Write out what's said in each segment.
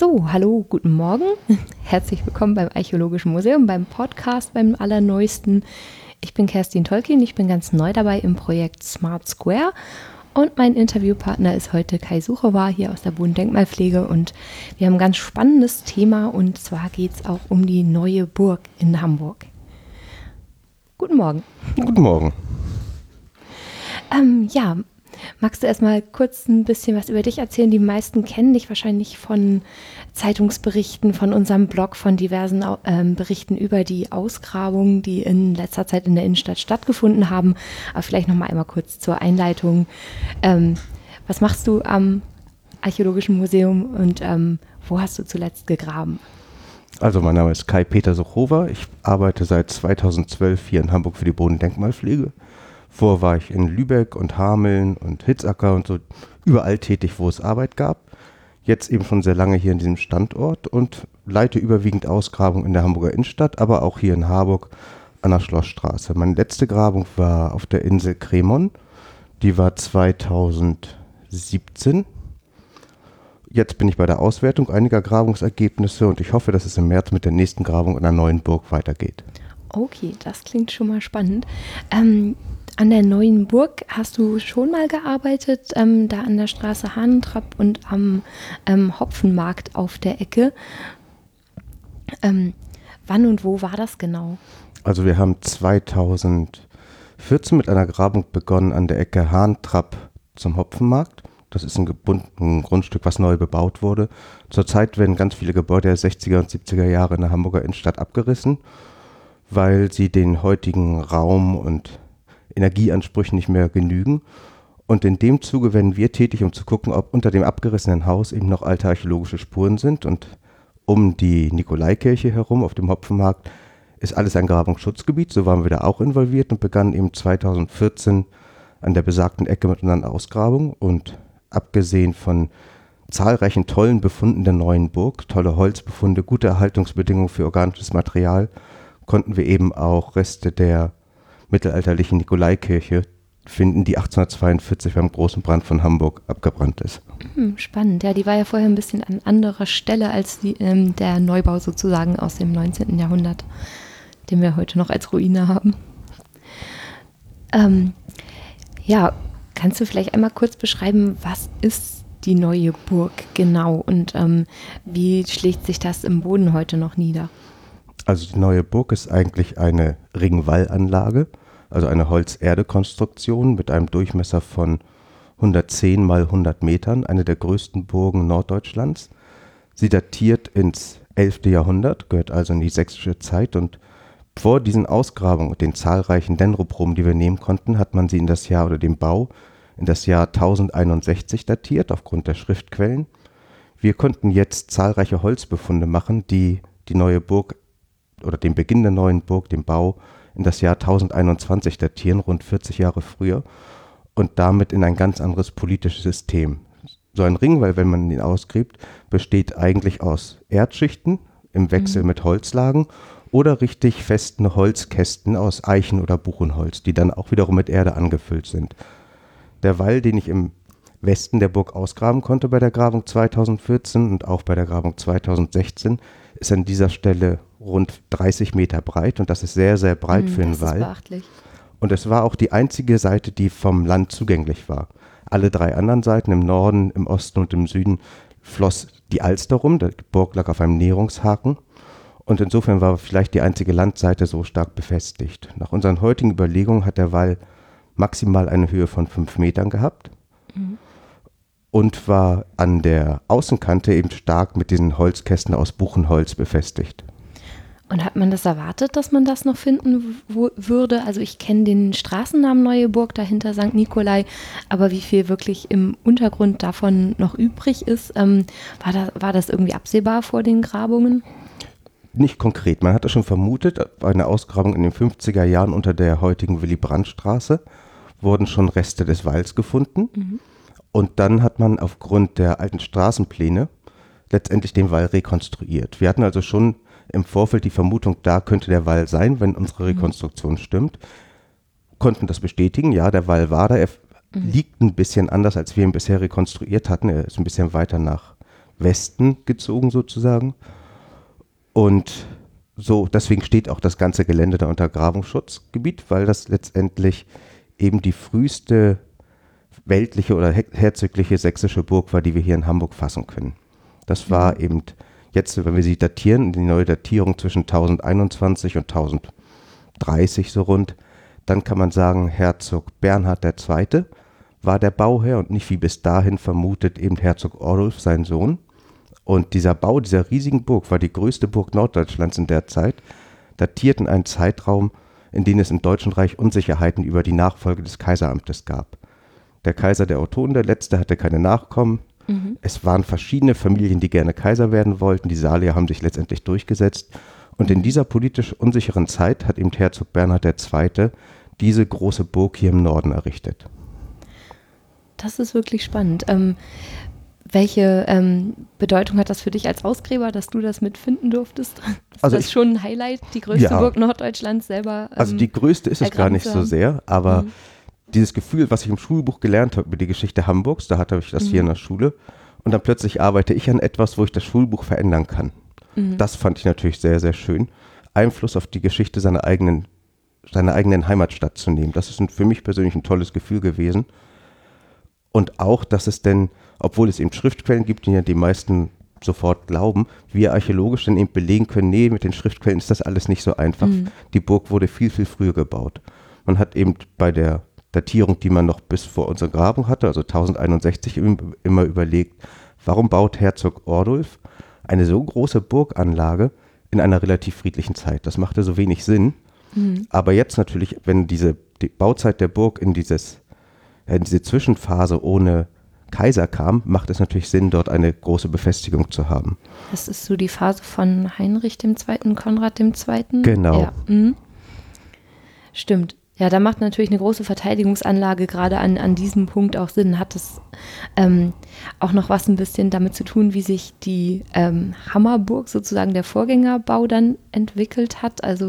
So, hallo, guten Morgen. Herzlich willkommen beim Archäologischen Museum, beim Podcast, beim allerneuesten. Ich bin Kerstin Tolkien, ich bin ganz neu dabei im Projekt Smart Square und mein Interviewpartner ist heute Kai Suchowa hier aus der Bodendenkmalpflege und wir haben ein ganz spannendes Thema und zwar geht es auch um die neue Burg in Hamburg. Guten Morgen. Guten Morgen. Magst du erstmal kurz ein bisschen was über dich erzählen? Die meisten kennen dich wahrscheinlich von Zeitungsberichten, von unserem Blog, von diversen Berichten über die Ausgrabungen, die in letzter Zeit in der Innenstadt stattgefunden haben. Aber vielleicht noch mal einmal kurz zur Einleitung. Was machst du am Archäologischen Museum und wo hast du zuletzt gegraben? Also mein Name ist Kai-Peter Suchowa. Ich arbeite seit 2012 hier in Hamburg für die Bodendenkmalpflege. Vorher war ich in Lübeck und Hameln und Hitzacker und so überall tätig, wo es Arbeit gab. Jetzt eben schon sehr lange hier in diesem Standort und leite überwiegend Ausgrabungen in der Hamburger Innenstadt, aber auch hier in Harburg an der Schlossstraße. Meine letzte Grabung war auf der Insel Cremon. Die war 2017. Jetzt bin ich bei der Auswertung einiger Grabungsergebnisse und ich hoffe, dass es im März mit der nächsten Grabung in der neuen Burg weitergeht. Okay, das klingt schon mal spannend. An der neuen Burg hast du schon mal gearbeitet, da an der Straße Hahnentrapp und am Hopfenmarkt auf der Ecke. Wann und wo war das genau? Also wir haben 2014 mit einer Grabung begonnen an der Ecke Hahnentrapp zum Hopfenmarkt. Das ist ein gebundenes Grundstück, was neu bebaut wurde. Zurzeit werden ganz viele Gebäude der 60er und 70er Jahre in der Hamburger Innenstadt abgerissen, weil sie den heutigen Raum- und Energieansprüchen nicht mehr genügen. Und in dem Zuge werden wir tätig, um zu gucken, ob unter dem abgerissenen Haus eben noch alte archäologische Spuren sind. Und um die Nikolaikirche herum auf dem Hopfenmarkt ist alles ein Grabungsschutzgebiet. So waren wir da auch involviert und begannen eben 2014 an der besagten Ecke mit unseren Ausgrabungen. Und abgesehen von zahlreichen tollen Befunden der neuen Burg, tolle Holzbefunde, gute Erhaltungsbedingungen für organisches Material, konnten wir eben auch Reste der mittelalterlichen Nikolaikirche finden, die 1842 beim großen Brand von Hamburg abgebrannt ist. Spannend, ja, die war ja vorher ein bisschen an anderer Stelle als der Neubau sozusagen aus dem 19. Jahrhundert, den wir heute noch als Ruine haben. Kannst du vielleicht einmal kurz beschreiben, was ist die neue Burg genau und wie schlägt sich das im Boden heute noch nieder? Also die neue Burg ist eigentlich eine Ringwallanlage, also eine Holz-Erde-Konstruktion mit einem Durchmesser von 110 mal 100 Metern, eine der größten Burgen Norddeutschlands. Sie datiert ins 11. Jahrhundert, gehört also in die sächsische Zeit und vor diesen Ausgrabungen und den zahlreichen Dendroproben, die wir nehmen konnten, hat man sie in das Jahr oder den Bau in das Jahr 1061 datiert, aufgrund der Schriftquellen. Wir konnten jetzt zahlreiche Holzbefunde machen, die die neue Burg oder den Beginn der neuen Burg, den Bau in das Jahr 1021 datieren, rund 40 Jahre früher und damit in ein ganz anderes politisches System. So ein Ringwall, wenn man ihn ausgräbt, besteht eigentlich aus Erdschichten im Wechsel mit Holzlagen oder richtig festen Holzkästen aus Eichen- oder Buchenholz, die dann auch wiederum mit Erde angefüllt sind. Der Wall, den ich im Westen der Burg ausgraben konnte bei der Grabung 2014 und auch bei der Grabung 2016, ist an dieser Stelle rund 30 Meter breit und das ist sehr, sehr breit für einen Wall. Das ist beachtlich. Und es war auch die einzige Seite, die vom Land zugänglich war. Alle drei anderen Seiten im Norden, im Osten und im Süden floss die Alster rum, die Burg lag auf einem Näherungshaken und insofern war vielleicht die einzige Landseite so stark befestigt. Nach unseren heutigen Überlegungen hat der Wall maximal eine Höhe von 5 Metern gehabt. Und war an der Außenkante eben stark mit diesen Holzkästen aus Buchenholz befestigt. Und hat man das erwartet, dass man das noch finden würde? Also ich kenne den Straßennamen Neue Burg dahinter, St. Nikolai, aber wie viel wirklich im Untergrund davon noch übrig ist, war das irgendwie absehbar vor den Grabungen? Nicht konkret, man hatte schon vermutet, bei einer Ausgrabung in den 50er Jahren unter der heutigen Willy-Brandt-Straße wurden schon Reste des Walls gefunden. Und dann hat man aufgrund der alten Straßenpläne letztendlich den Wall rekonstruiert. Wir hatten also schon im Vorfeld die Vermutung, da könnte der Wall sein, wenn unsere Rekonstruktion stimmt. Konnten das bestätigen, ja, der Wall war da. Er liegt ein bisschen anders, als wir ihn bisher rekonstruiert hatten. Er ist ein bisschen weiter nach Westen gezogen sozusagen. Und so, deswegen steht auch das ganze Gelände da unter Grabungsschutzgebiet, weil das letztendlich eben die früheste weltliche oder herzogliche sächsische Burg war, die wir hier in Hamburg fassen können. Das war eben jetzt, wenn wir sie datieren, die neue Datierung zwischen 1021 und 1030 so rund, dann kann man sagen, Herzog Bernhard II. War der Bauherr und nicht wie bis dahin vermutet eben Herzog Ordulf, sein Sohn. Und dieser Bau dieser riesigen Burg war die größte Burg Norddeutschlands in der Zeit, datiert in einen Zeitraum, in dem es im Deutschen Reich Unsicherheiten über die Nachfolge des Kaiseramtes gab. Der Kaiser der Ottonen, der letzte, hatte keine Nachkommen. Es waren verschiedene Familien, die gerne Kaiser werden wollten. Die Salier haben sich letztendlich durchgesetzt. Und in dieser politisch unsicheren Zeit hat eben Herzog Bernhard II. Diese große Burg hier im Norden errichtet. Das ist wirklich spannend. Welche Bedeutung hat das für dich als Ausgräber, dass du das mitfinden durftest? Ist das schon ein Highlight, die größte Burg Norddeutschlands selber? Also die größte ist es gar nicht so sehr, aber dieses Gefühl, was ich im Schulbuch gelernt habe über die Geschichte Hamburgs, da hatte ich das hier in der Schule, und dann plötzlich arbeite ich an etwas, wo ich das Schulbuch verändern kann. Das fand ich natürlich sehr, sehr schön. Einfluss auf die Geschichte seiner eigenen Heimatstadt zu nehmen. Das ist für mich persönlich ein tolles Gefühl gewesen. Und auch, dass es denn, obwohl es eben Schriftquellen gibt, die ja die meisten sofort glauben, wir archäologisch dann eben belegen können, nee, mit den Schriftquellen ist das alles nicht so einfach. Die Burg wurde viel, viel früher gebaut. Man hat eben bei der Datierung, die man noch bis vor unserer Grabung hatte, also 1061, immer überlegt, warum baut Herzog Ordulf eine so große Burganlage in einer relativ friedlichen Zeit? Das machte so wenig Sinn. Aber jetzt natürlich, wenn die Bauzeit der Burg in diese Zwischenphase ohne Kaiser kam, macht es natürlich Sinn, dort eine große Befestigung zu haben. Das ist so die Phase von Heinrich II., Konrad II.? Genau. Ja. Stimmt. Ja, da macht natürlich eine große Verteidigungsanlage gerade an diesem Punkt auch Sinn. Hat es auch noch was ein bisschen damit zu tun, wie sich die Hammerburg, sozusagen der Vorgängerbau, dann entwickelt hat? Also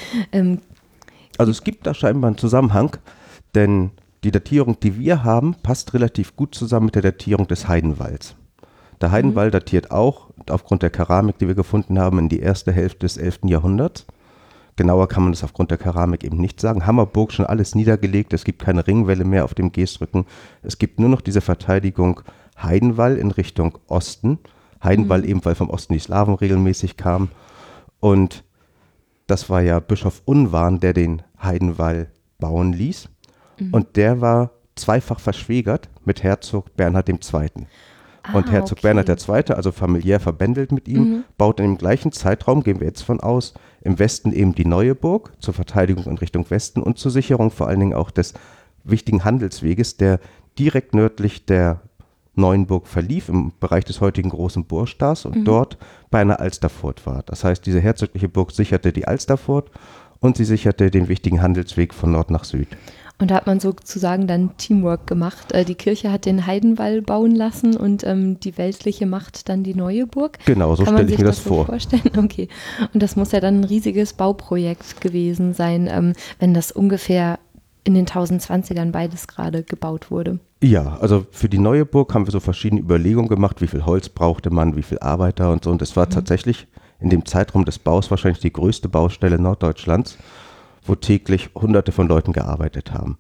es gibt da scheinbar einen Zusammenhang, denn die Datierung, die wir haben, passt relativ gut zusammen mit der Datierung des Heidenwalls. Der Heidenwall datiert auch, aufgrund der Keramik, die wir gefunden haben, in die erste Hälfte des 11. Jahrhunderts. Genauer kann man das aufgrund der Keramik eben nicht sagen. Hammerburg schon alles niedergelegt, es gibt keine Ringwelle mehr auf dem Geestrücken. Es gibt nur noch diese Verteidigung Heidenwall in Richtung Osten. Heidenwall eben, weil vom Osten die Slawen regelmäßig kamen. Und das war ja Bischof Unwarn, der den Heidenwall bauen ließ. Und der war zweifach verschwägert mit Herzog Bernhard II. Und Herzog Bernhard II., also familiär verbändelt mit ihm, baut in dem gleichen Zeitraum, gehen wir jetzt von aus, im Westen eben die neue Burg zur Verteidigung in Richtung Westen und zur Sicherung vor allen Dingen auch des wichtigen Handelsweges, der direkt nördlich der neuen Burg verlief, im Bereich des heutigen Großen Burgstads und dort bei einer Alsterfurt war. Das heißt, diese herzogliche Burg sicherte die Alsterfurt und sie sicherte den wichtigen Handelsweg von Nord nach Süd. Und da hat man sozusagen dann Teamwork gemacht. Die Kirche hat den Heidenwall bauen lassen und die weltliche Macht dann die neue Burg. Genau, so stelle ich mir das vor. Vorstellen? Okay. Und das muss ja dann ein riesiges Bauprojekt gewesen sein, wenn das ungefähr in den 1020ern beides gerade gebaut wurde. Ja, also für die neue Burg haben wir so verschiedene Überlegungen gemacht, wie viel Holz brauchte man, wie viel Arbeiter und so. Und es war tatsächlich in dem Zeitraum des Baus wahrscheinlich die größte Baustelle Norddeutschlands, wo täglich Hunderte von Leuten gearbeitet haben.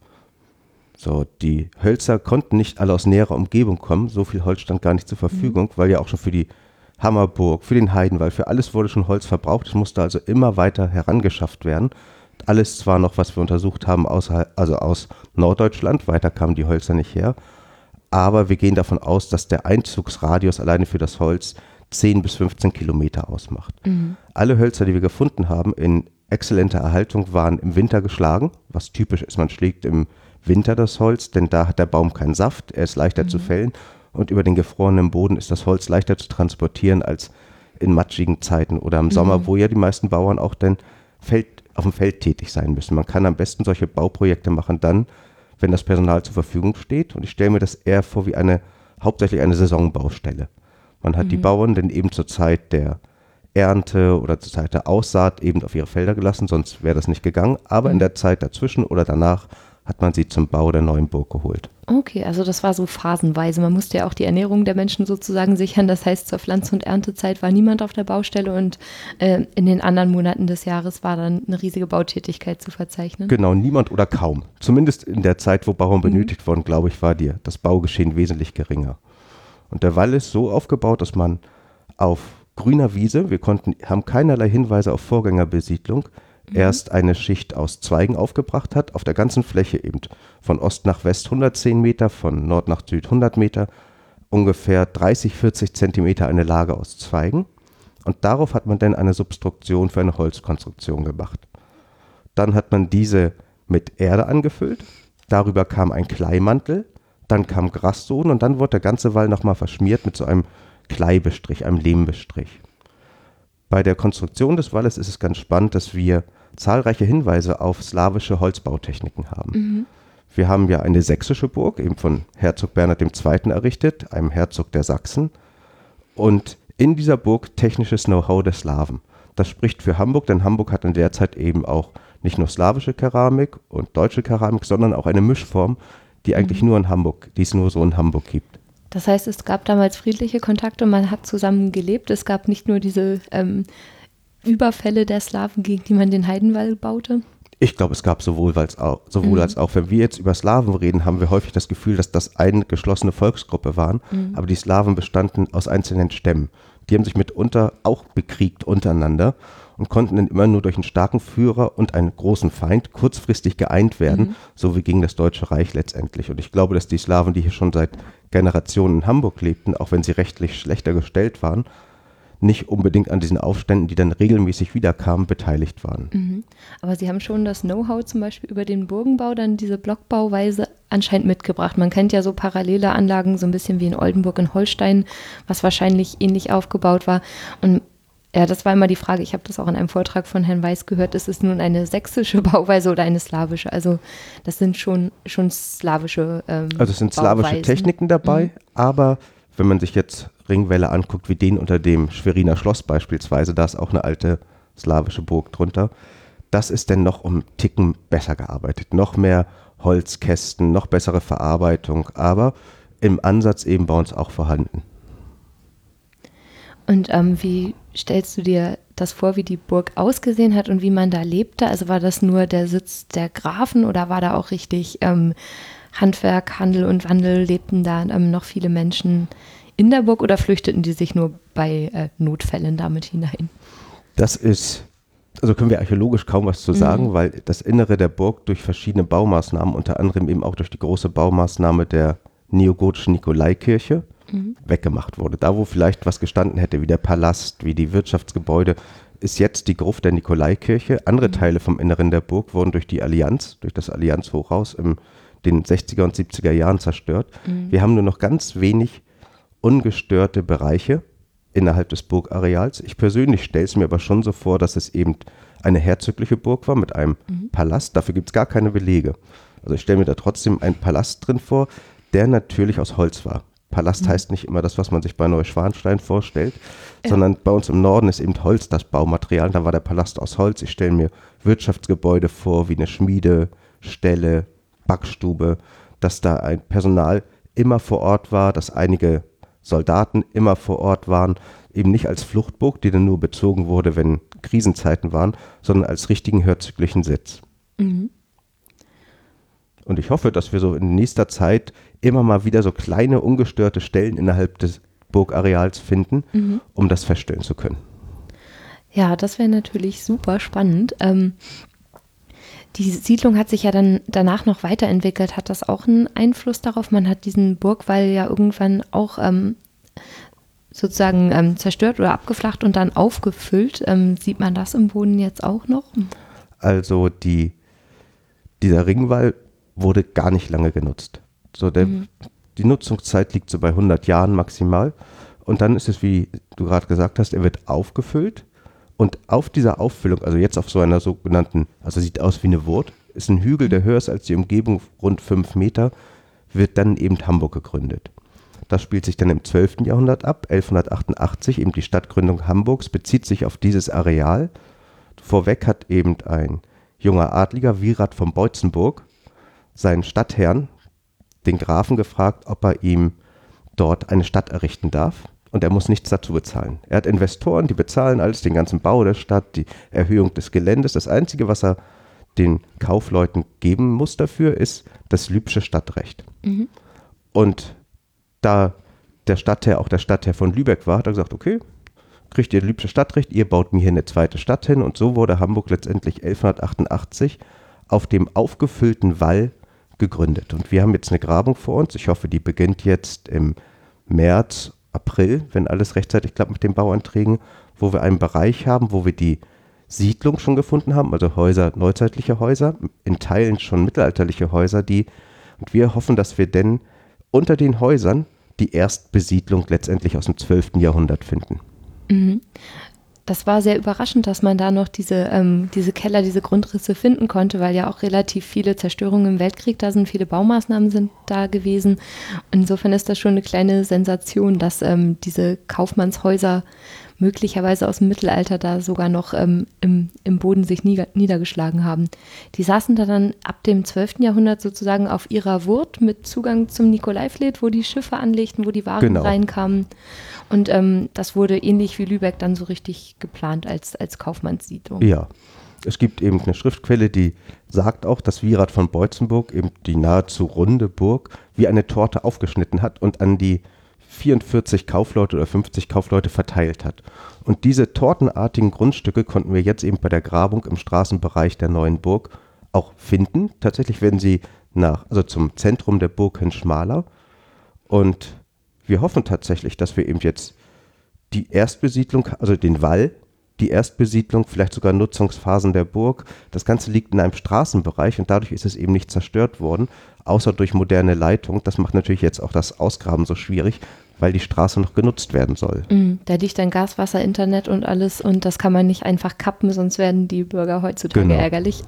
So, die Hölzer konnten nicht alle aus näherer Umgebung kommen, so viel Holz stand gar nicht zur Verfügung, weil ja auch schon für die Hammerburg, für den Heidenwall, für alles wurde schon Holz verbraucht, es musste also immer weiter herangeschafft werden. Alles zwar noch, was wir untersucht haben, aus Norddeutschland, weiter kamen die Hölzer nicht her, aber wir gehen davon aus, dass der Einzugsradius alleine für das Holz 10 bis 15 Kilometer ausmacht. Alle Hölzer, die wir gefunden haben, in exzellenter Erhaltung, waren im Winter geschlagen, was typisch ist, man schlägt im Winter das Holz, denn da hat der Baum keinen Saft, er ist leichter zu fällen und über den gefrorenen Boden ist das Holz leichter zu transportieren als in matschigen Zeiten oder im Sommer, wo ja die meisten Bauern auch dann auf dem Feld tätig sein müssen. Man kann am besten solche Bauprojekte machen dann, wenn das Personal zur Verfügung steht, und ich stelle mir das eher vor wie hauptsächlich eine Saisonbaustelle. Man hat die Bauern dann eben zur Zeit der Ernte oder zur Zeit der Aussaat eben auf ihre Felder gelassen, sonst wäre das nicht gegangen. Aber in der Zeit dazwischen oder danach hat man sie zum Bau der neuen Burg geholt. Okay, also das war so phasenweise. Man musste ja auch die Ernährung der Menschen sozusagen sichern. Das heißt, zur Pflanz- und Erntezeit war niemand auf der Baustelle und in den anderen Monaten des Jahres war dann eine riesige Bautätigkeit zu verzeichnen. Genau, niemand oder kaum. Zumindest in der Zeit, wo Bauern benötigt wurden, glaube ich, war das Baugeschehen wesentlich geringer. Und der Wall ist so aufgebaut, dass man auf grüner Wiese, haben keinerlei Hinweise auf Vorgängerbesiedlung, erst eine Schicht aus Zweigen aufgebracht hat, auf der ganzen Fläche eben von Ost nach West 110 Meter, von Nord nach Süd 100 Meter, ungefähr 30, 40 Zentimeter eine Lage aus Zweigen. Und darauf hat man dann eine Substruktion für eine Holzkonstruktion gemacht. Dann hat man diese mit Erde angefüllt, darüber kam ein Kleimantel, dann kam Grassohlen und dann wurde der ganze Wall nochmal verschmiert mit so einem Kleibestrich, einem Lehmbestrich. Bei der Konstruktion des Walles ist es ganz spannend, dass wir zahlreiche Hinweise auf slawische Holzbautechniken haben. Wir haben ja eine sächsische Burg, eben von Herzog Bernhard II. Errichtet, einem Herzog der Sachsen. Und in dieser Burg technisches Know-how der Slawen. Das spricht für Hamburg, denn Hamburg hat in der Zeit eben auch nicht nur slawische Keramik und deutsche Keramik, sondern auch eine Mischform, die eigentlich nur es nur so in Hamburg gibt. Das heißt, es gab damals friedliche Kontakte, man hat zusammen gelebt. Es gab nicht nur diese Überfälle der Slawen, gegen die man den Heidenwall baute. Ich glaube, es gab sowohl als auch. Wenn wir jetzt über Slawen reden, haben wir häufig das Gefühl, dass das eine geschlossene Volksgruppe waren. Aber die Slawen bestanden aus einzelnen Stämmen. Die haben sich mitunter auch bekriegt untereinander und konnten dann immer nur durch einen starken Führer und einen großen Feind kurzfristig geeint werden, so wie gegen das Deutsche Reich letztendlich. Und ich glaube, dass die Slawen, die hier schon seit Generationen in Hamburg lebten, auch wenn sie rechtlich schlechter gestellt waren, nicht unbedingt an diesen Aufständen, die dann regelmäßig wiederkamen, beteiligt waren. Aber Sie haben schon das Know-how zum Beispiel über den Burgenbau, dann diese Blockbauweise anscheinend mitgebracht. Man kennt ja so parallele Anlagen, so ein bisschen wie in Oldenburg in Holstein, was wahrscheinlich ähnlich aufgebaut war. Und ja, das war immer die Frage, ich habe das auch in einem Vortrag von Herrn Weiß gehört, ist es nun eine sächsische Bauweise oder eine slawische? Also das sind schon slawische Also es sind slawische Techniken dabei, aber wenn man sich jetzt Ringwälle anguckt, wie den unter dem Schweriner Schloss beispielsweise, da ist auch eine alte slawische Burg drunter, das ist dann noch um Ticken besser gearbeitet. Noch mehr Holzkästen, noch bessere Verarbeitung, aber im Ansatz eben bei uns auch vorhanden. Und wie stellst du dir das vor, wie die Burg ausgesehen hat und wie man da lebte? Also war das nur der Sitz der Grafen oder war da auch richtig Handwerk, Handel und Wandel? Lebten da noch viele Menschen in der Burg oder flüchteten die sich nur bei Notfällen damit hinein? Also können wir archäologisch kaum was zu sagen, weil das Innere der Burg durch verschiedene Baumaßnahmen, unter anderem eben auch durch die große Baumaßnahme der neogotischen Nikolaikirche, weggemacht wurde. Da, wo vielleicht was gestanden hätte, wie der Palast, wie die Wirtschaftsgebäude, ist jetzt die Gruft der Nikolaikirche. Andere Teile vom Inneren der Burg wurden durch das Allianz-Hochhaus in den 60er und 70er Jahren zerstört. Wir haben nur noch ganz wenig ungestörte Bereiche innerhalb des Burgareals. Ich persönlich stelle es mir aber schon so vor, dass es eben eine herzogliche Burg war mit einem Palast. Dafür gibt es gar keine Belege. Also ich stelle mir da trotzdem einen Palast drin vor, der natürlich aus Holz war. Palast heißt nicht immer das, was man sich bei Neuschwanstein vorstellt, sondern bei uns im Norden ist eben Holz das Baumaterial. Da war der Palast aus Holz. Ich stelle mir Wirtschaftsgebäude vor, wie eine Schmiede, Ställe, Backstube, dass da ein Personal immer vor Ort war, dass einige Soldaten immer vor Ort waren, eben nicht als Fluchtburg, die dann nur bezogen wurde, wenn Krisenzeiten waren, sondern als richtigen herzoglichen Sitz. Und ich hoffe, dass wir so in nächster Zeit immer mal wieder so kleine, ungestörte Stellen innerhalb des Burgareals finden, um das feststellen zu können. Ja, das wäre natürlich super spannend. Die Siedlung hat sich ja dann danach noch weiterentwickelt. Hat das auch einen Einfluss darauf? Man hat diesen Burgwall ja irgendwann auch sozusagen zerstört oder abgeflacht und dann aufgefüllt. Sieht man das im Boden jetzt auch noch? Also dieser Ringwall wurde gar nicht lange genutzt. So die Nutzungszeit liegt so bei 100 Jahren maximal. Und dann ist es, wie du gerade gesagt hast, er wird aufgefüllt. Und auf dieser Auffüllung, also jetzt auf so einer sogenannten, also sieht aus wie eine Wurt, ist ein Hügel, der höher ist als die Umgebung, rund 5 Meter, wird dann eben Hamburg gegründet. Das spielt sich dann im 12. Jahrhundert ab, 1188, eben die Stadtgründung Hamburgs, bezieht sich auf dieses Areal. Vorweg hat eben ein junger Adliger, Wierat von Beutzenburg, seinen Stadtherrn, den Grafen, gefragt, ob er ihm dort eine Stadt errichten darf. Und er muss nichts dazu bezahlen. Er hat Investoren, die bezahlen alles, den ganzen Bau der Stadt, die Erhöhung des Geländes. Das Einzige, was er den Kaufleuten geben muss dafür, ist das Lübsche Stadtrecht. Mhm. Und da der Stadtherr auch der Stadtherr von Lübeck war, hat er gesagt, okay, kriegt ihr Lübsche Stadtrecht, ihr baut mir hier eine zweite Stadt hin. Und so wurde Hamburg letztendlich 1188 auf dem aufgefüllten Wall gegründet. Und wir haben jetzt eine Grabung vor uns. Ich hoffe, die beginnt jetzt im März, April, wenn alles rechtzeitig klappt mit den Bauanträgen, wo wir einen Bereich haben, wo wir die Siedlung schon gefunden haben, also Häuser, neuzeitliche Häuser, in Teilen schon mittelalterliche Häuser, und wir hoffen, dass wir denn unter den Häusern die Erstbesiedlung letztendlich aus dem 12. Jahrhundert finden. Mhm. Das war sehr überraschend, dass man da noch diese Keller, diese Grundrisse finden konnte, weil ja auch relativ viele Zerstörungen im Weltkrieg da sind, viele Baumaßnahmen sind da gewesen. Insofern ist das schon eine kleine Sensation, dass diese Kaufmannshäuser möglicherweise aus dem Mittelalter da sogar noch im Boden sich niedergeschlagen haben. Die saßen da dann ab dem 12. Jahrhundert sozusagen auf ihrer Wurt mit Zugang zum Nikolaivliet, wo die Schiffe anlegten, wo die Waren reinkamen. Und das wurde ähnlich wie Lübeck dann so richtig geplant als Kaufmannssiedlung. Ja, es gibt eben eine Schriftquelle, die sagt auch, dass Wierat von Beutzenburg eben die nahezu runde Burg wie eine Torte aufgeschnitten hat und an die 44 Kaufleute oder 50 Kaufleute verteilt hat. Und diese tortenartigen Grundstücke konnten wir jetzt eben bei der Grabung im Straßenbereich der neuen Burg auch finden. Tatsächlich werden sie zum Zentrum der Burg hin schmaler. Und wir hoffen tatsächlich, dass wir eben jetzt die Erstbesiedlung, also den Wall, die Erstbesiedlung, vielleicht sogar Nutzungsphasen der Burg. Das Ganze liegt in einem Straßenbereich und dadurch ist es eben nicht zerstört worden, außer durch moderne Leitung. Das macht natürlich jetzt auch das Ausgraben so schwierig, weil die Straße noch genutzt werden soll. Da liegt dann Gas, Wasser, Internet und alles und das kann man nicht einfach kappen, sonst werden die Bürger heutzutage ärgerlich.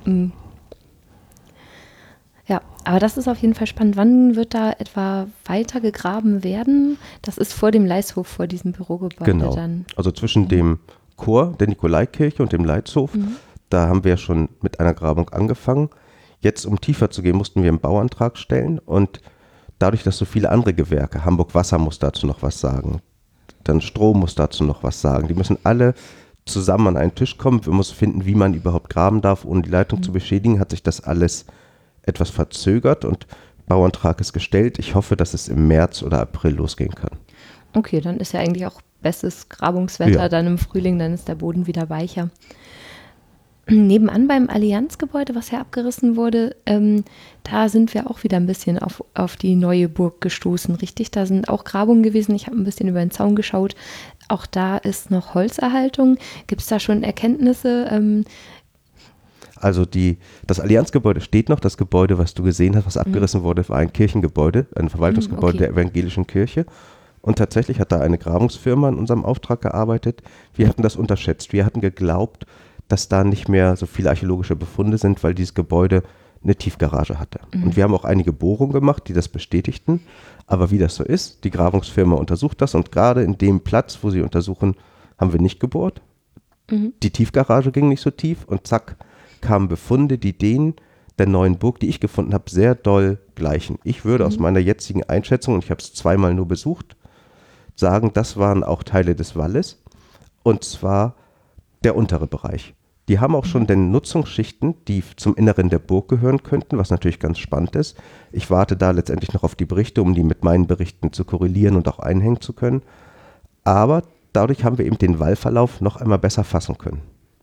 Ja, aber das ist auf jeden Fall spannend. Wann wird da etwa weiter gegraben werden? Das ist vor dem Leishof, vor diesem Bürogebäude dann. Also zwischen dem Chor der Nikolaikirche und dem Leitshof, da haben wir schon mit einer Grabung angefangen. Jetzt, um tiefer zu gehen, mussten wir einen Bauantrag stellen und dadurch, dass so viele andere Gewerke, Hamburg Wasser muss dazu noch was sagen, dann Strom muss dazu noch was sagen, die müssen alle zusammen an einen Tisch kommen. Wir müssen finden, wie man überhaupt graben darf, ohne die Leitung zu beschädigen, hat sich das alles etwas verzögert und Bauantrag ist gestellt. Ich hoffe, dass es im März oder April losgehen kann. Okay, dann ist ja eigentlich auch bestes Grabungswetter dann im Frühling, dann ist der Boden wieder weicher. Nebenan beim Allianzgebäude, was ja abgerissen wurde, da sind wir auch wieder ein bisschen auf die neue Burg gestoßen, richtig? Da sind auch Grabungen gewesen. Ich habe ein bisschen über den Zaun geschaut. Auch da ist noch Holzerhaltung. Gibt es da schon Erkenntnisse? Also das Allianzgebäude steht noch. Das Gebäude, was du gesehen hast, was abgerissen wurde, war ein Kirchengebäude, ein Verwaltungsgebäude der evangelischen Kirche. Und tatsächlich hat da eine Grabungsfirma in unserem Auftrag gearbeitet. Wir hatten das unterschätzt. Wir hatten geglaubt, dass da nicht mehr so viele archäologische Befunde sind, weil dieses Gebäude eine Tiefgarage hatte. Und wir haben auch einige Bohrungen gemacht, die das bestätigten. Aber wie das so ist, die Grabungsfirma untersucht das und gerade in dem Platz, wo sie untersuchen, haben wir nicht gebohrt. Die Tiefgarage ging nicht so tief und zack, kamen Befunde, die denen der neuen Burg, die ich gefunden habe, sehr doll gleichen. Ich würde aus meiner jetzigen Einschätzung, und ich habe es zweimal nur besucht, sagen, das waren auch Teile des Walles und zwar der untere Bereich. Die haben auch schon den Nutzungsschichten, die zum Inneren der Burg gehören könnten, was natürlich ganz spannend ist. Ich warte da letztendlich noch auf die Berichte, um die mit meinen Berichten zu korrelieren und auch einhängen zu können. Aber dadurch haben wir eben den Wallverlauf noch einmal besser fassen können.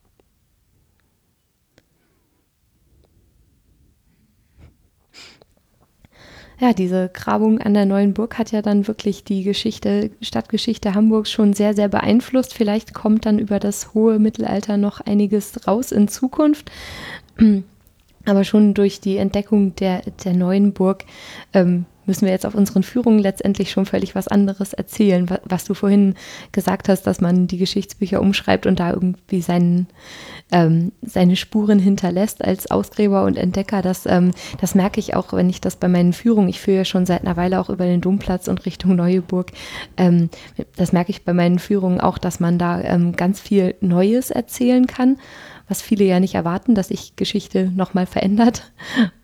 Ja, diese Grabung an der neuen Burg hat ja dann wirklich die Stadtgeschichte Hamburgs schon sehr, sehr beeinflusst. Vielleicht kommt dann über das hohe Mittelalter noch einiges raus in Zukunft. Aber schon durch die Entdeckung der neuen Burg müssen wir jetzt auf unseren Führungen letztendlich schon völlig was anderes erzählen. Was du vorhin gesagt hast, dass man die Geschichtsbücher umschreibt und da irgendwie seine Spuren hinterlässt als Ausgräber und Entdecker, das merke ich auch, wenn ich das bei meinen Führungen, ich führe ja schon seit einer Weile auch über den Domplatz und Richtung Neue Burg, das merke ich bei meinen Führungen auch, dass man da ganz viel Neues erzählen kann, was viele ja nicht erwarten, dass sich Geschichte nochmal verändert.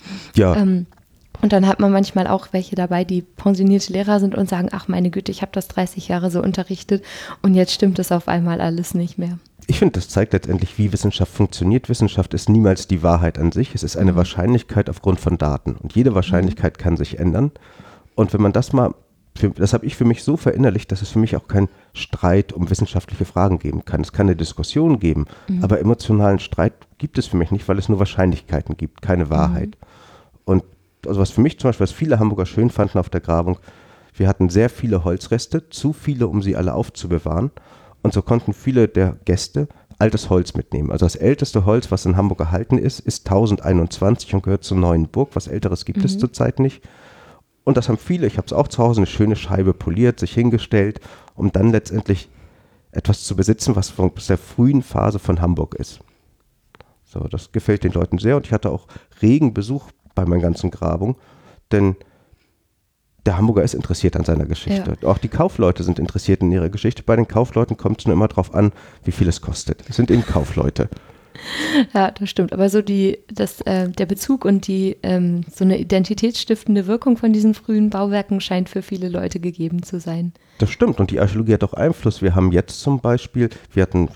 Ja. Und dann hat man manchmal auch welche dabei, die pensionierte Lehrer sind und sagen, ach meine Güte, ich habe das 30 Jahre so unterrichtet und jetzt stimmt es auf einmal alles nicht mehr. Ich finde, das zeigt letztendlich, wie Wissenschaft funktioniert. Wissenschaft ist niemals die Wahrheit an sich. Es ist eine Wahrscheinlichkeit aufgrund von Daten. Und jede Wahrscheinlichkeit kann sich ändern. Und wenn man das habe ich für mich so verinnerlicht, dass es für mich auch keinen Streit um wissenschaftliche Fragen geben kann. Es kann eine Diskussion geben, aber emotionalen Streit gibt es für mich nicht, weil es nur Wahrscheinlichkeiten gibt, keine Wahrheit. Und also was für mich zum Beispiel, was viele Hamburger schön fanden auf der Grabung, wir hatten sehr viele Holzreste, zu viele, um sie alle aufzubewahren. Und so konnten viele der Gäste altes Holz mitnehmen. Also das älteste Holz, was in Hamburg erhalten ist 1021 und gehört zur Neuen Burg. Was Älteres gibt es zurzeit nicht. Und das haben viele, ich habe es auch zu Hause, eine schöne Scheibe poliert, sich hingestellt, um dann letztendlich etwas zu besitzen, was aus der frühen Phase von Hamburg ist. So, das gefällt den Leuten sehr und ich hatte auch regen Besuch bei meinen ganzen Grabungen, denn der Hamburger ist interessiert an seiner Geschichte. Ja. Auch die Kaufleute sind interessiert in ihrer Geschichte. Bei den Kaufleuten kommt es nur immer darauf an, wie viel es kostet. Es sind eben Kaufleute. Ja, das stimmt. Aber so der Bezug und die so eine identitätsstiftende Wirkung von diesen frühen Bauwerken scheint für viele Leute gegeben zu sein. Das stimmt. Und die Archäologie hat auch Einfluss. Wir haben jetzt zum Beispiel, wir hatten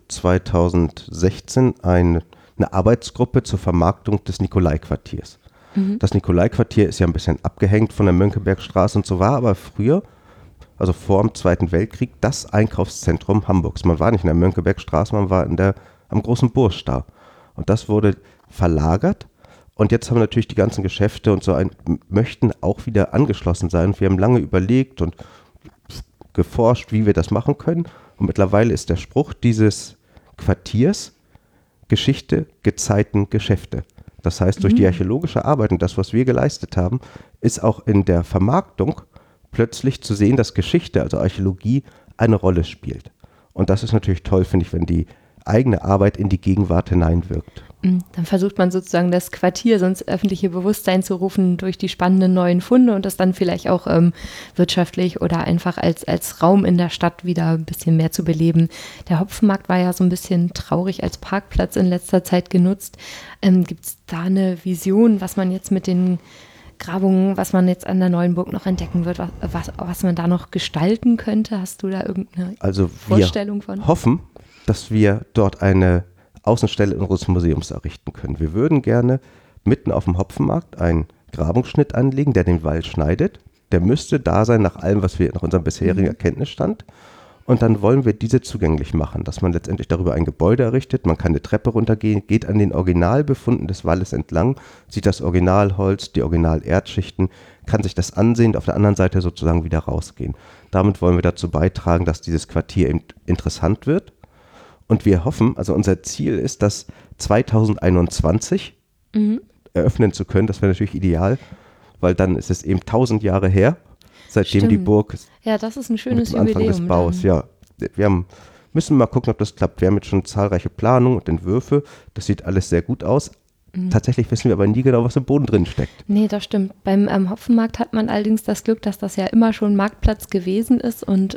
2016 eine Arbeitsgruppe zur Vermarktung des Nikolai-Quartiers. Das Nikolai-Quartier ist ja ein bisschen abgehängt von der Mönckebergstraße und so, war aber früher, also vor dem Zweiten Weltkrieg, das Einkaufszentrum Hamburgs. Man war nicht in der Mönckebergstraße, man war am Großen Bursch da. Und das wurde verlagert und jetzt haben natürlich die ganzen Geschäfte und so möchten auch wieder angeschlossen sein. Wir haben lange überlegt und geforscht, wie wir das machen können. Und mittlerweile ist der Spruch dieses Quartiers Geschichte, Gezeiten, Geschäfte. Das heißt, durch die archäologische Arbeit und das, was wir geleistet haben, ist auch in der Vermarktung plötzlich zu sehen, dass Geschichte, also Archäologie, eine Rolle spielt. Und das ist natürlich toll, finde ich, wenn die eigene Arbeit in die Gegenwart hineinwirkt. Dann versucht man sozusagen das Quartier so ins öffentliche Bewusstsein zu rufen durch die spannenden neuen Funde und das dann vielleicht auch wirtschaftlich oder einfach als Raum in der Stadt wieder ein bisschen mehr zu beleben. Der Hopfenmarkt war ja so ein bisschen traurig als Parkplatz in letzter Zeit genutzt. Gibt es da eine Vision, was man jetzt mit den Grabungen, was man jetzt an der Neuen Burg noch entdecken wird, was man da noch gestalten könnte? Hast du da irgendeine Vorstellung von? Wir hoffen, dass wir dort eine Außenstelle unseres Museums errichten können. Wir würden gerne mitten auf dem Hopfenmarkt einen Grabungsschnitt anlegen, der den Wald schneidet. Der müsste da sein nach allem, was wir nach unserem bisherigen Erkenntnisstand. Und dann wollen wir diese zugänglich machen, dass man letztendlich darüber ein Gebäude errichtet. Man kann eine Treppe runtergehen, geht an den Originalbefunden des Walles entlang, sieht das Originalholz, die Originalerdschichten, kann sich das ansehen, auf der anderen Seite sozusagen wieder rausgehen. Damit wollen wir dazu beitragen, dass dieses Quartier eben interessant wird. Und wir hoffen, also unser Ziel ist, das 2021 eröffnen zu können. Das wäre natürlich ideal, weil dann ist es eben 1000 Jahre her, seitdem die Burg das ist ein schönes mit dem Anfang des Baus. Ja, wir müssen mal gucken, ob das klappt. Wir haben jetzt schon zahlreiche Planungen und Entwürfe. Das sieht alles sehr gut aus. Tatsächlich wissen wir aber nie genau, was im Boden drin steckt. Nee, das stimmt. Beim Hopfenmarkt hat man allerdings das Glück, dass das ja immer schon Marktplatz gewesen ist und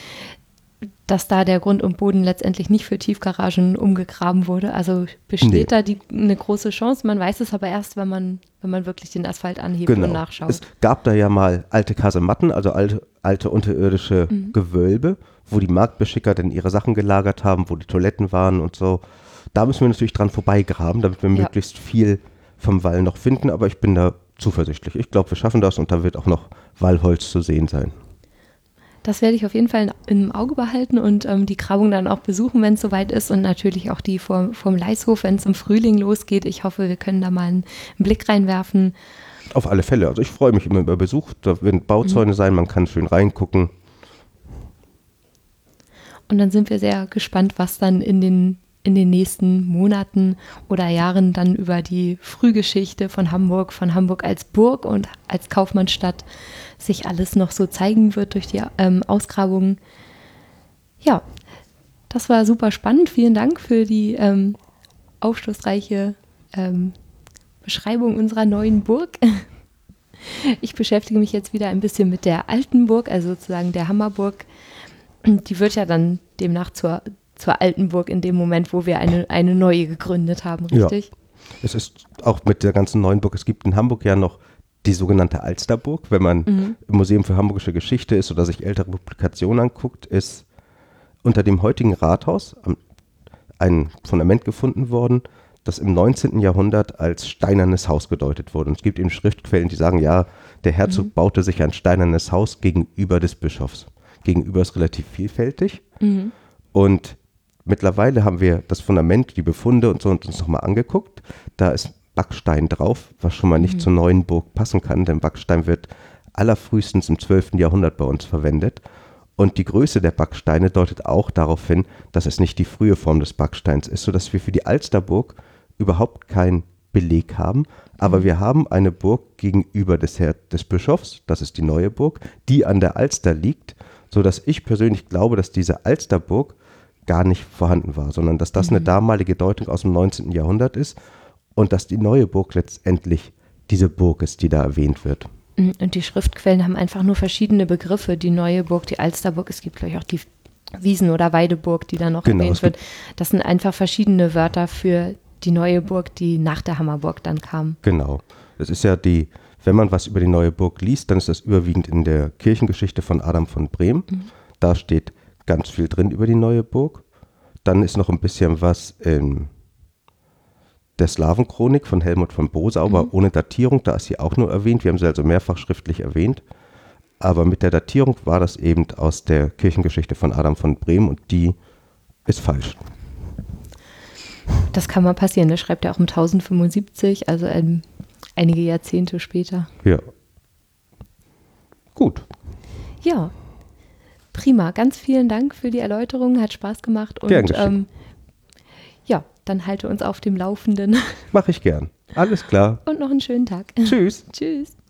dass da der Grund und Boden letztendlich nicht für Tiefgaragen umgegraben wurde. Also besteht da eine große Chance. Man weiß es aber erst, wenn man wirklich den Asphalt anhebt und nachschaut. Es gab da ja mal alte Kasematten, also alte unterirdische Gewölbe, wo die Marktbeschicker dann ihre Sachen gelagert haben, wo die Toiletten waren und so. Da müssen wir natürlich dran vorbeigraben, damit wir möglichst viel vom Wall noch finden. Aber ich bin da zuversichtlich. Ich glaube, wir schaffen das und da wird auch noch Wallholz zu sehen sein. Das werde ich auf jeden Fall im Auge behalten und die Grabung dann auch besuchen, wenn es soweit ist und natürlich auch die vom Leishof, wenn es im Frühling losgeht. Ich hoffe, wir können da mal einen Blick reinwerfen. Auf alle Fälle. Also ich freue mich immer über Besuch. Da werden Bauzäune sein, man kann schön reingucken. Und dann sind wir sehr gespannt, was dann in den nächsten Monaten oder Jahren dann über die Frühgeschichte von Hamburg als Burg und als Kaufmannsstadt sich alles noch so zeigen wird durch die Ausgrabungen. Ja, das war super spannend. Vielen Dank für die aufschlussreiche Beschreibung unserer neuen Burg. Ich beschäftige mich jetzt wieder ein bisschen mit der alten Burg, also sozusagen der Hammerburg. Die wird ja dann demnach zur alten Burg in dem Moment, wo wir eine neue gegründet haben, richtig? Es ist auch mit der ganzen neuen Burg, es gibt in Hamburg ja noch die sogenannte Alsterburg. Wenn man im Museum für Hamburgische Geschichte ist oder sich ältere Publikationen anguckt, ist unter dem heutigen Rathaus ein Fundament gefunden worden, das im 19. Jahrhundert als steinernes Haus gedeutet wurde. Und es gibt eben Schriftquellen, die sagen, ja, der Herzog baute sich ein steinernes Haus gegenüber des Bischofs. Gegenüber ist relativ vielfältig. Und mittlerweile haben wir das Fundament, die Befunde und so uns nochmal angeguckt. Da ist Backstein drauf, was schon mal nicht zur neuen Burg passen kann, denn Backstein wird allerfrühestens im 12. Jahrhundert bei uns verwendet. Und die Größe der Backsteine deutet auch darauf hin, dass es nicht die frühe Form des Backsteins ist, sodass wir für die Alsterburg überhaupt keinen Beleg haben. Aber wir haben eine Burg gegenüber des Bischofs, das ist die neue Burg, die an der Alster liegt, sodass ich persönlich glaube, dass diese Alsterburg gar nicht vorhanden war, sondern dass das eine damalige Deutung aus dem 19. Jahrhundert ist und dass die neue Burg letztendlich diese Burg ist, die da erwähnt wird. Und die Schriftquellen haben einfach nur verschiedene Begriffe. Die neue Burg, die Alsterburg, es gibt, glaube ich, auch die Wiesen- oder Weideburg, die da noch erwähnt wird. Das sind einfach verschiedene Wörter für die neue Burg, die nach der Hammerburg dann kam. Genau. Das ist ja wenn man was über die neue Burg liest, dann ist das überwiegend in der Kirchengeschichte von Adam von Brehm. Da steht ganz viel drin über die neue Burg. Dann ist noch ein bisschen was in der Slawenchronik von Helmut von Bosau, aber ohne Datierung, da ist sie auch nur erwähnt. Wir haben sie also mehrfach schriftlich erwähnt. Aber mit der Datierung war das eben aus der Kirchengeschichte von Adam von Brehm und die ist falsch. Das kann mal passieren. Das schreibt er auch um 1075, also einige Jahrzehnte später. Ja. Gut. Ja, prima. Ganz vielen Dank für die Erläuterung. Hat Spaß gemacht. Und Gern geschehen. ja, dann halte uns auf dem Laufenden. Mache ich gern. Alles klar. Und noch einen schönen Tag. Tschüss. Tschüss.